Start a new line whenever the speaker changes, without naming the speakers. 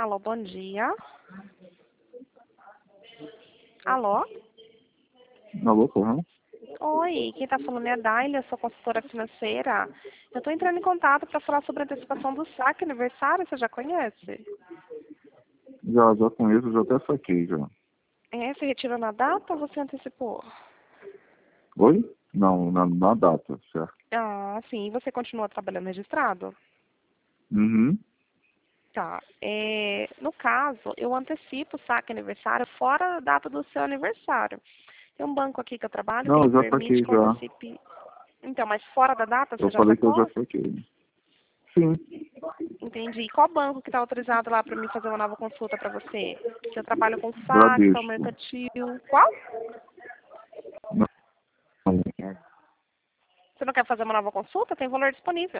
Alô, bom dia. Alô?
Alô, porra?
Oi, quem tá falando é a Dália, sou consultora financeira. Eu tô entrando em contato para falar sobre a antecipação do saque aniversário, você já conhece?
Já conheço, já até saquei já.
É, você retirou na data ou você antecipou?
Oi? Não, na data, certo.
Ah, sim, você continua trabalhando registrado?
Uhum.
Tá. No caso, eu antecipo o saque aniversário fora da data do seu aniversário. Tem um banco aqui que eu trabalho que
Não,
ele
eu já
permite
saquei
que eu
já.
antecipe. Então, mas fora da data você
Eu
já
falei que eu já
sacou?
saquei. Sim.
Entendi. Qual banco que está autorizado lá para mim fazer uma nova consulta para você? Se eu trabalho com faca,
Bradesco.
mercantil. Qual?
Não.
Você não quer fazer uma nova consulta? Tem valor disponível.